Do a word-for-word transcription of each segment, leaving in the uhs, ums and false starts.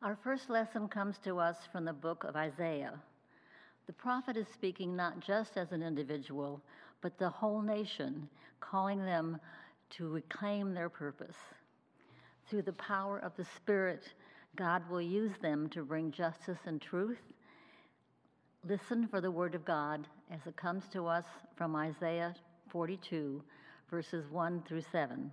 Our first lesson comes to us from the book of Isaiah. The prophet is speaking not just as an individual, but the whole nation, calling them to reclaim their purpose. Through the power of the Spirit, God will use them to bring justice and truth. Listen for the word of God as it comes to us from Isaiah forty-two, verses one through seven.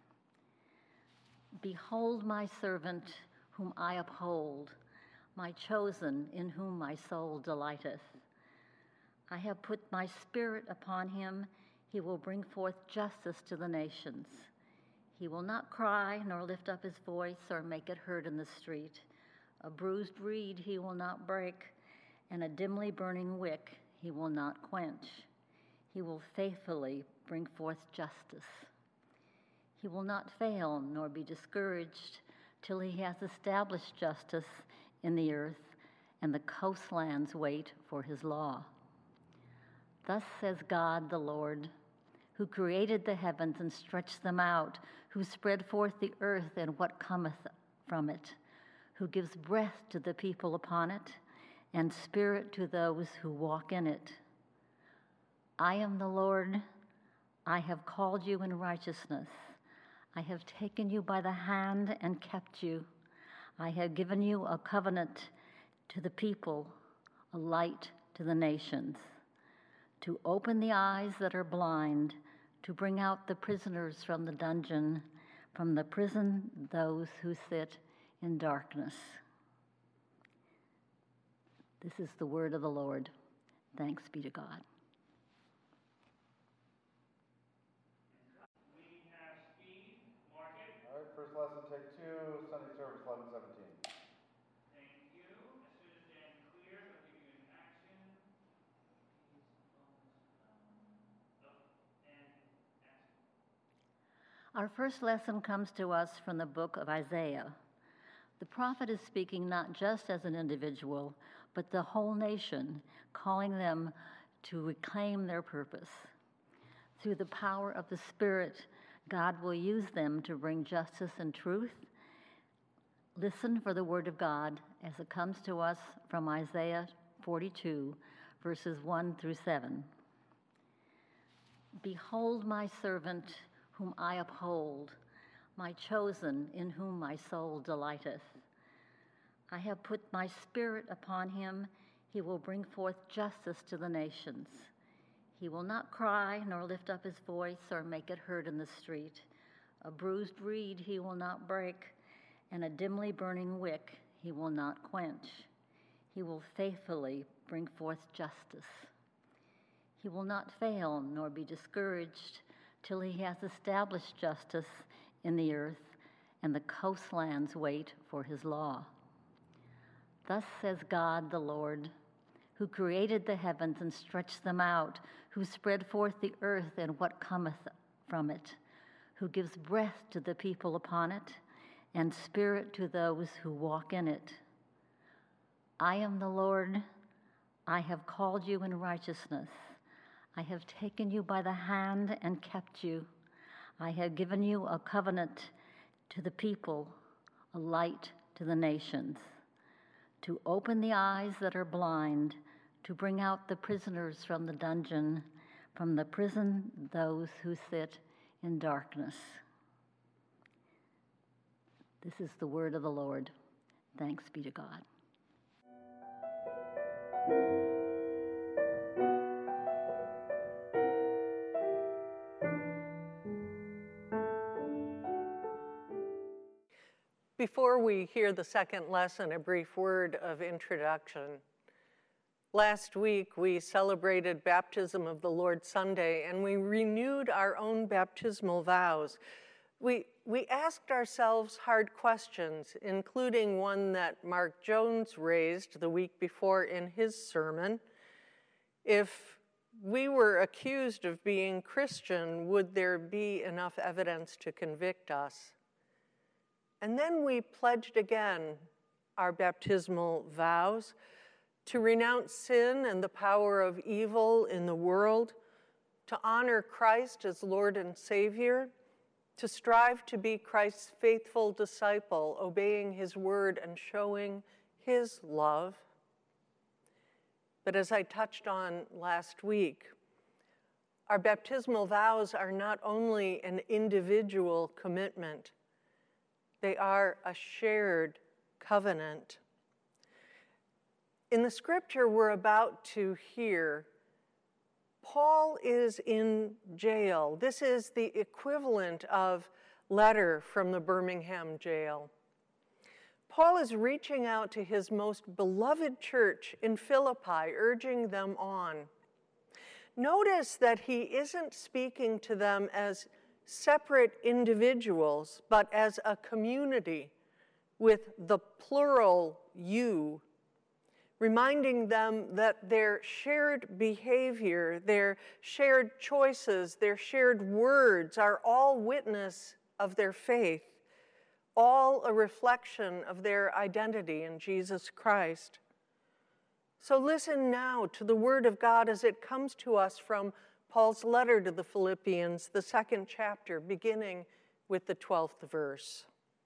Behold my servant, whom I uphold, my chosen, in whom my soul delighteth. I have put my spirit upon him. He will bring forth justice to the nations. He will not cry, nor lift up his voice, or make it heard in the street. A bruised reed he will not break, and a dimly burning wick he will not quench. He will faithfully bring forth justice. He will not fail, nor be discouraged, till he has established justice in the earth, and the coastlands wait for his law. Thus says God the Lord, who created the heavens and stretched them out, who spread forth the earth and what cometh from it, who gives breath to the people upon it, and spirit to those who walk in it. I am the Lord, I have called you in righteousness. I have taken you by the hand and kept you. I have given you a covenant to the people, a light to the nations, to open the eyes that are blind, to bring out the prisoners from the dungeon, from the prison those who sit in darkness. This is the word of the Lord. Thanks be to God. First lesson, take two, Sunday service, eleven seventeen. Thank you. As soon as Dan clears, I'll give you an action. Oh, and action. Our first lesson comes to us from the book of Isaiah. The prophet is speaking not just as an individual, but the whole nation, calling them to reclaim their purpose. Through the power of the Spirit, God will use them to bring justice and truth. Listen for the word of God as it comes to us from Isaiah forty-two, verses one through seven. Behold my servant, whom I uphold, my chosen, in whom my soul delighteth. I have put my spirit upon him. He will bring forth justice to the nations. He will not cry, nor lift up his voice, or make it heard in the street. A bruised reed he will not break, and a dimly burning wick he will not quench. He will faithfully bring forth justice. He will not fail, nor be discouraged, till he has established justice in the earth, and the coastlands wait for his law. Thus says God the Lord, who created the heavens and stretched them out, who spread forth the earth and what cometh from it, who gives breath to the people upon it, and spirit to those who walk in it. I am the Lord, I have called you in righteousness. I have taken you by the hand and kept you. I have given you a covenant to the people, a light to the nations, to open the eyes that are blind, to bring out the prisoners from the dungeon, from the prison those who sit in darkness. This is the word of the Lord. Thanks be to God. Before we hear the second lesson, a brief word of introduction. Last week, we celebrated Baptism of the Lord Sunday, and we renewed our own baptismal vows. We, we asked ourselves hard questions, including one that Mark Jones raised the week before in his sermon. If we were accused of being Christian, would there be enough evidence to convict us? And then we pledged again our baptismal vows to renounce sin and the power of evil in the world, to honor Christ as Lord and Savior, to strive to be Christ's faithful disciple, obeying his word and showing his love. But as I touched on last week, our baptismal vows are not only an individual commitment, they are a shared covenant. In the scripture we're about to hear, Paul is in jail. This is the equivalent of letter from the Birmingham jail. Paul is reaching out to his most beloved church in Philippi, urging them on. Notice that he isn't speaking to them as separate individuals, but as a community with the plural you, reminding them that their shared behavior, their shared choices, their shared words are all witness of their faith, all a reflection of their identity in Jesus Christ. So listen now to the word of God as it comes to us from Paul's letter to the Philippians, the second chapter, beginning with the twelfth verse.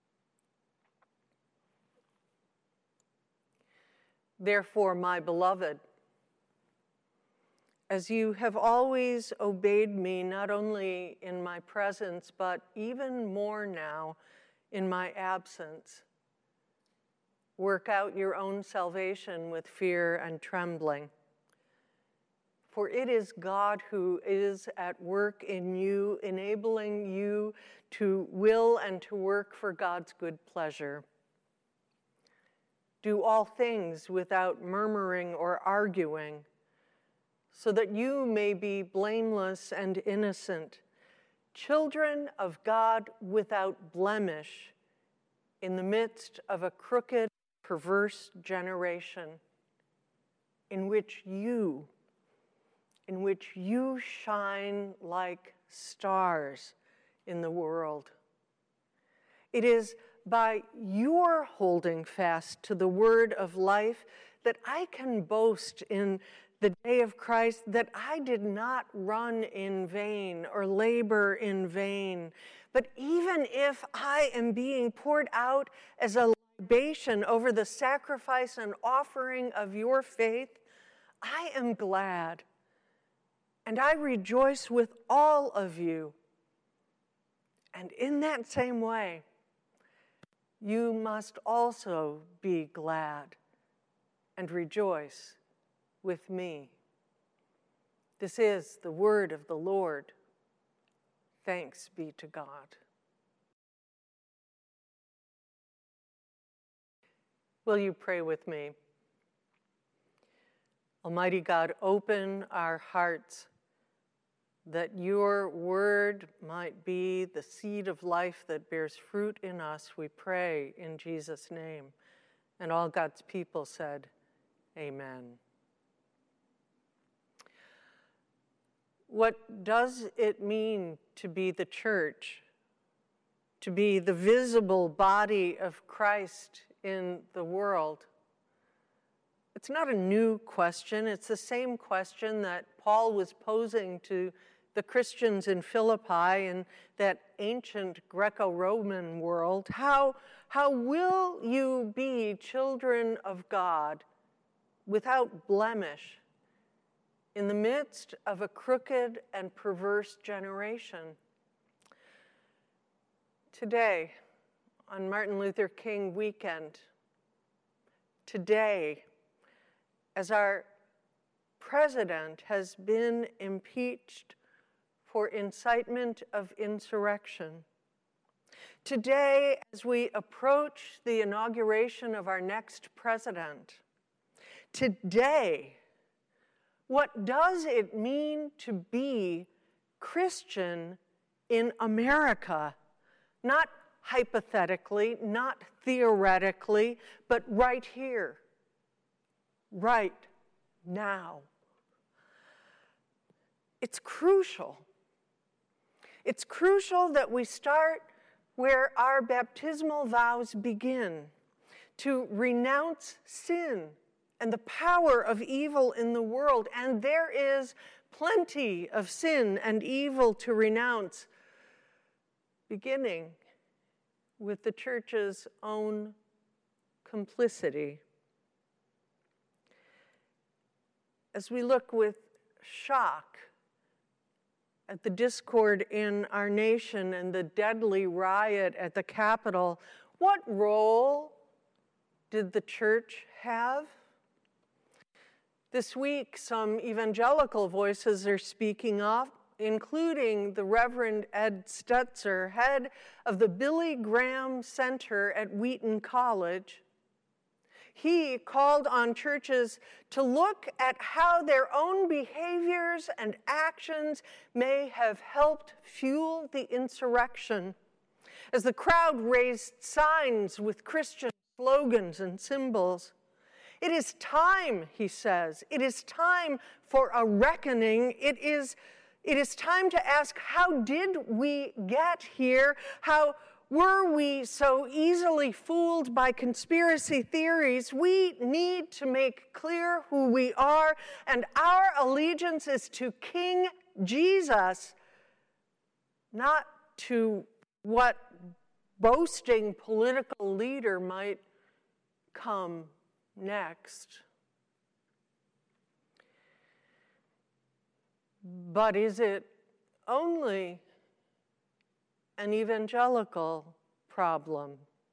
Therefore, my beloved, as you have always obeyed me, not only in my presence, but even more now in my absence, work out your own salvation with fear and trembling. For it is God who is at work in you, enabling you to will and to work for God's good pleasure. Do all things without murmuring or arguing, so that you may be blameless and innocent, children of God without blemish, in the midst of a crooked, perverse generation, in which you, in which you shine like stars in the world. It is by your holding fast to the word of life that I can boast in the day of Christ that I did not run in vain or labor in vain. But even if I am being poured out as a libation over the sacrifice and offering of your faith, I am glad, and I rejoice with all of you. And in that same way, you must also be glad and rejoice with me. This is the word of the Lord. Thanks be to God. Will you pray with me? Almighty God, open our hearts that your word might be the seed of life that bears fruit in us, we pray in Jesus' name. And all God's people said, amen. What does it mean to be the church, to be the visible body of Christ in the world? It's not a new question. It's the same question that Paul was posing to the Christians in Philippi in that ancient Greco-Roman world. How, how will you be children of God without blemish in the midst of a crooked and perverse generation? Today, on Martin Luther King weekend, today, as our president has been impeached for incitement of insurrection. Today, as we approach the inauguration of our next president, today, what does it mean to be Christian in America? Not hypothetically, not theoretically, but right here, right now. It's crucial. It's crucial that we start where our baptismal vows begin, to renounce sin and the power of evil in the world. And there is plenty of sin and evil to renounce. beginning with the church's own complicity. As we look with shock at the discord in our nation and the deadly riot at the Capitol, what role did the church have? This week, some evangelical voices are speaking up, including the Reverend Ed Stetzer, head of the Billy Graham Center at Wheaton College. He called on churches to look at how their own behaviors and actions may have helped fuel the insurrection. As the crowd raised signs with Christian slogans and symbols, it is time, he says, it is time for a reckoning. It is, it is time to ask, how did we get here? How were we so easily fooled by conspiracy theories? We need to make clear who we are, and our allegiance is to King Jesus, not to what boasting political leader might come next. But is it only an evangelical problem?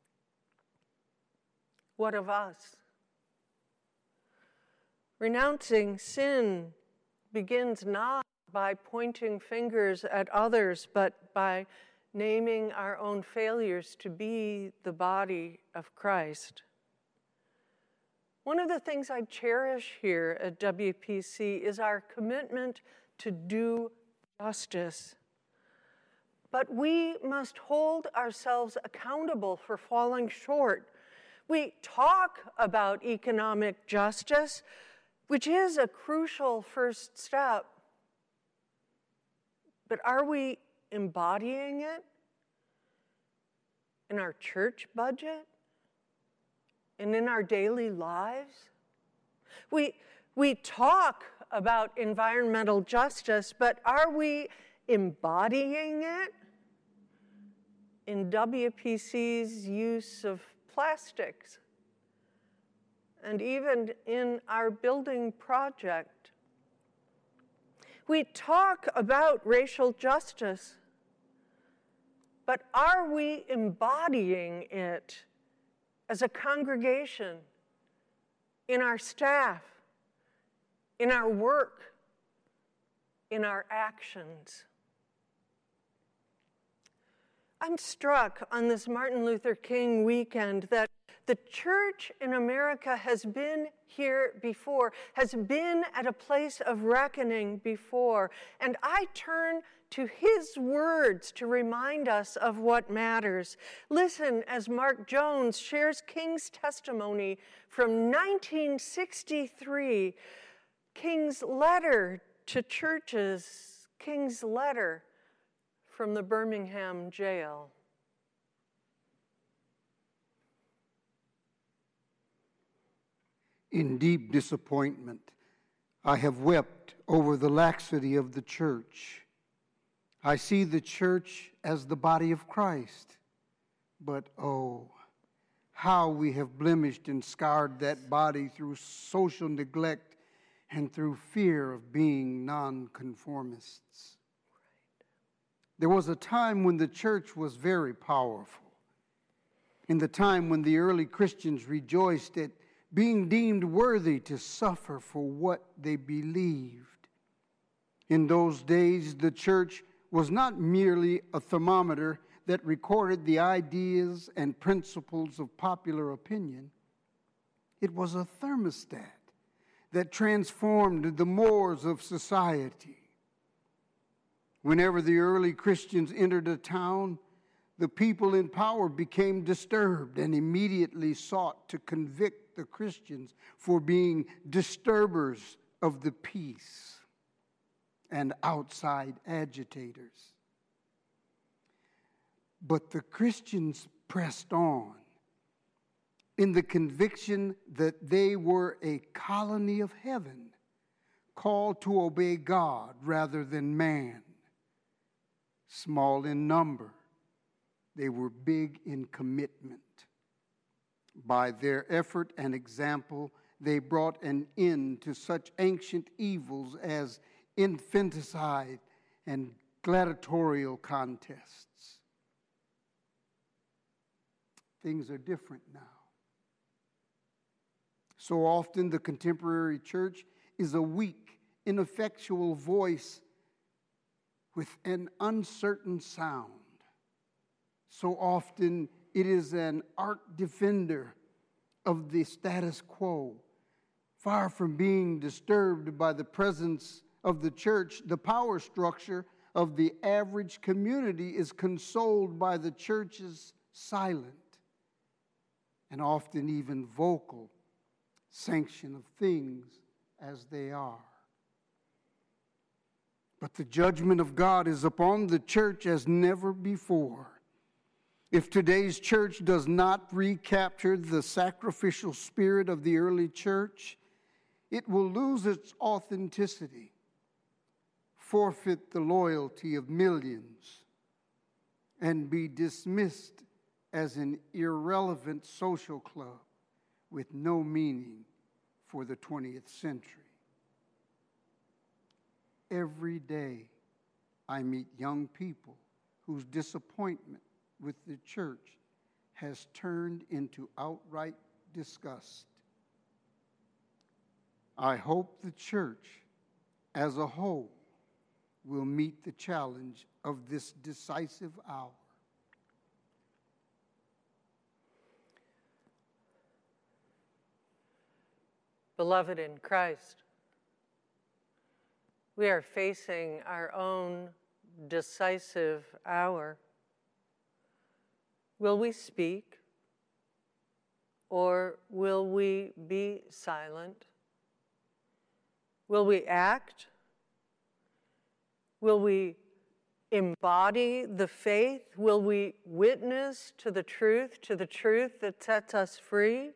What of us? Renouncing sin begins not by pointing fingers at others, but by naming our own failures to be the body of Christ. One of the things I cherish here at W P C is our commitment to do justice. But we must hold ourselves accountable for falling short. We talk about economic justice, which is a crucial first step. But are we embodying it in our church budget and in our daily lives? We, we talk about environmental justice, but are we embodying it in W P C's use of plastics and even in our building project? We talk about racial justice, but are we embodying it as a congregation, in our staff, in our work, in our actions? I'm struck on this Martin Luther King weekend that the church in America has been here before, has been at a place of reckoning before, and I turn to his words to remind us of what matters. Listen as Mark Jones shares King's testimony from nineteen sixty-three, King's letter to churches, King's letter from the Birmingham jail. In deep disappointment, I have wept over the laxity of the church. I see the church as the body of Christ, but oh, how we have blemished and scarred that body through social neglect and through fear of being nonconformists. There was a time when the church was very powerful. In the time when the early Christians rejoiced at being deemed worthy to suffer for what they believed. In those days, the church was not merely a thermometer that recorded the ideas and principles of popular opinion. It was a thermostat that transformed the mores of society. Whenever the early Christians entered a town, the people in power became disturbed and immediately sought to convict the Christians for being disturbers of the peace and outside agitators. But the Christians pressed on in the conviction that they were a colony of heaven, called to obey God rather than man, small in number, They were big in commitment. By their effort and example, they brought an end to such ancient evils as infanticide and gladiatorial contests. Things are different now. So often the contemporary church is a weak, ineffectual voice with an uncertain sound. So often it is an arch defender of the status quo. Far from being disturbed by the presence of the church, the power structure of the average community is consoled by the church's silent and often even vocal sanction of things as they are. But the judgment of God is upon the church as never before. If today's church does not recapture the sacrificial spirit of the early church, it will lose its authenticity, forfeit the loyalty of millions, and be dismissed as an irrelevant social club with no meaning for the twentieth century. Every day I meet young people whose disappointment with the church has turned into outright disgust. I hope the church as a whole will meet the challenge of this decisive hour. Beloved in Christ, we are facing our own decisive hour. Will we speak, or will we be silent? Will we act? Will we embody the faith? Will we witness to the truth, to the truth that sets us free?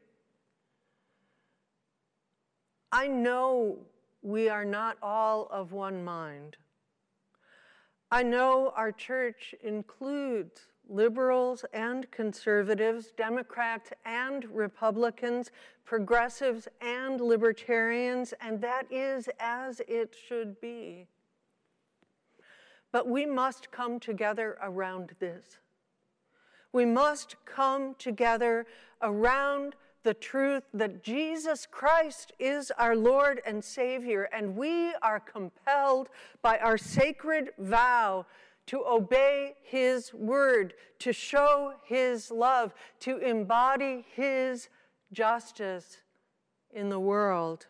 I know we are not all of one mind. I know our church includes liberals and conservatives, Democrats and Republicans, progressives and libertarians, and that is as it should be. But we must come together around this. We must come together around the truth that Jesus Christ is our Lord and Savior, and we are compelled by our sacred vow to obey His word, to show His love, to embody His justice in the world.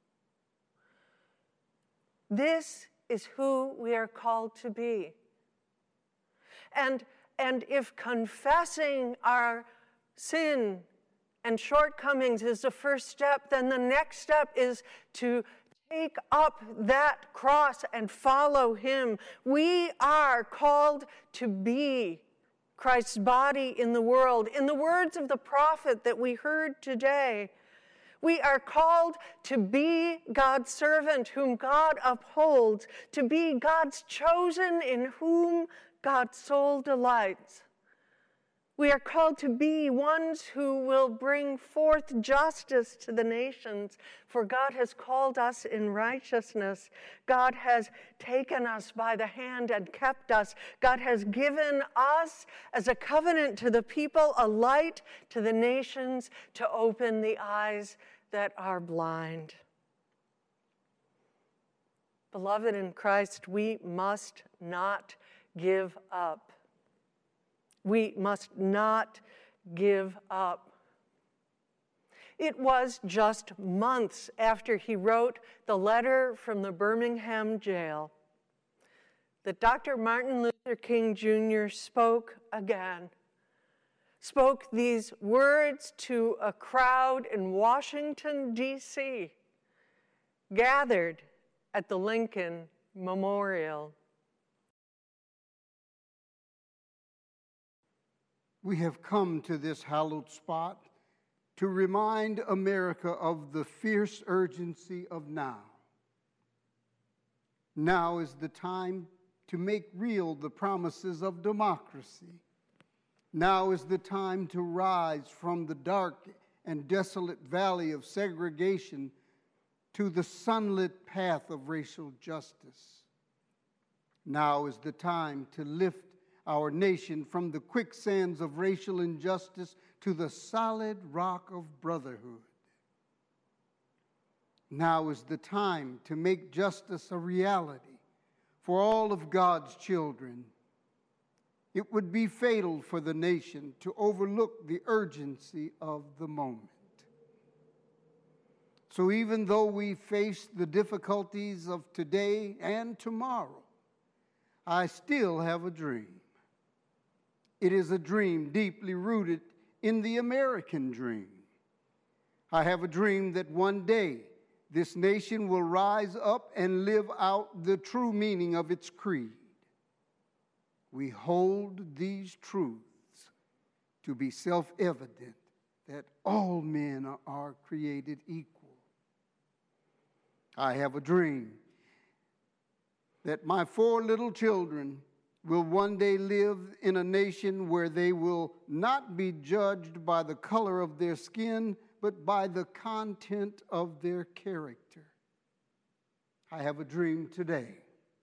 This is who we are called to be. And, and if confessing our sin and shortcomings is the first step, then the next step is to take up that cross and follow Him. We are called to be Christ's body in the world. In the words of the prophet that we heard today, we are called to be God's servant whom God upholds, to be God's chosen in whom God's soul delights. We are called to be ones who will bring forth justice to the nations, for God has called us in righteousness. God has taken us by the hand and kept us. God has given us as a covenant to the people, a light to the nations, to open the eyes that are blind. Beloved in Christ, we must not give up. We must not give up. It was just months after he wrote the letter from the Birmingham jail that Doctor Martin Luther King Junior spoke again, spoke these words to a crowd in Washington, D C, gathered at the Lincoln Memorial. We have come to this hallowed spot to remind America of the fierce urgency of now. Now is the time to make real the promises of democracy. Now is the time to rise from the dark and desolate valley of segregation to the sunlit path of racial justice. Now is the time to lift our nation from the quicksands of racial injustice to the solid rock of brotherhood. Now is the time to make justice a reality for all of God's children. It would be fatal for the nation to overlook the urgency of the moment. So even though we face the difficulties of today and tomorrow, I still have a dream. It is a dream deeply rooted in the American dream. I have a dream that one day this nation will rise up and live out the true meaning of its creed. We hold these truths to be self-evident that all men are created equal. I have a dream that my four little children will one day live in a nation where they will not be judged by the color of their skin, but by the content of their character. I have a dream today.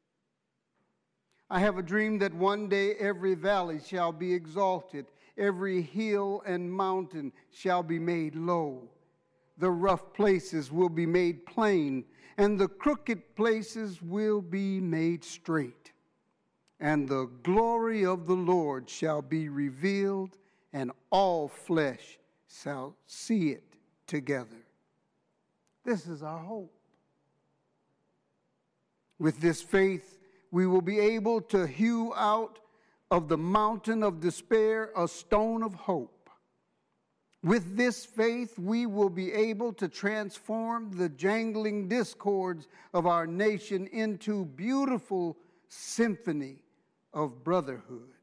I have a dream that one day every valley shall be exalted, every hill and mountain shall be made low. The rough places will be made plain, and the crooked places will be made straight. And the glory of the Lord shall be revealed, and all flesh shall see it together. This is our hope. With this faith, we will be able to hew out of the mountain of despair a stone of hope. With this faith, we will be able to transform the jangling discords of our nation into beautiful symphony of brotherhood.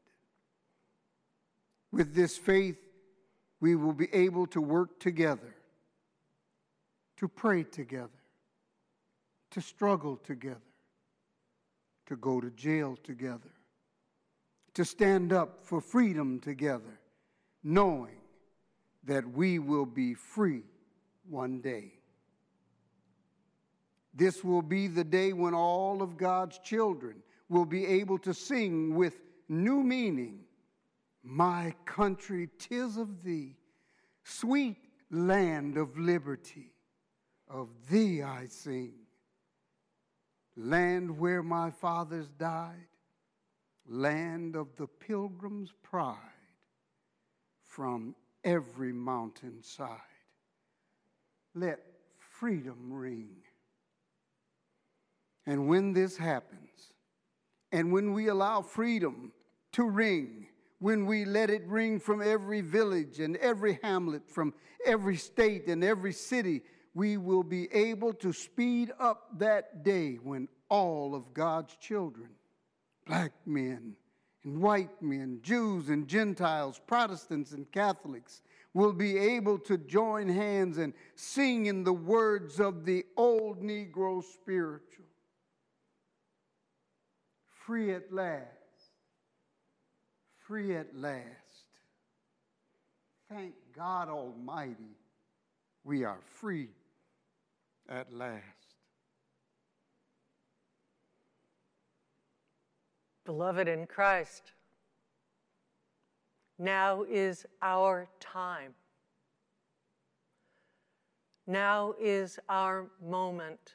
With this faith, we will be able to work together, to pray together, to struggle together, to go to jail together, to stand up for freedom together, knowing that we will be free one day. This will be the day when all of God's children will be able to sing with new meaning, "My country, 'tis of thee, sweet land of liberty, of thee I sing. Land where my fathers died, land of the pilgrim's pride, from every mountainside. Let freedom ring." And when this happens, and when we allow freedom to ring, when we let it ring from every village and every hamlet, from every state and every city, we will be able to speed up that day when all of God's children, black men and white men, Jews and Gentiles, Protestants and Catholics, will be able to join hands and sing in the words of the old Negro spiritual. Free at last, free at last. Thank God Almighty, we are free at last. Beloved in Christ, now is our time. Now is our moment.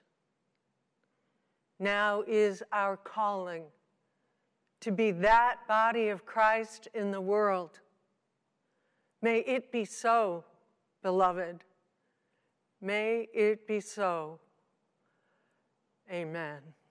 Now is our calling to be that body of Christ in the world. May it be so, beloved. May it be so. Amen.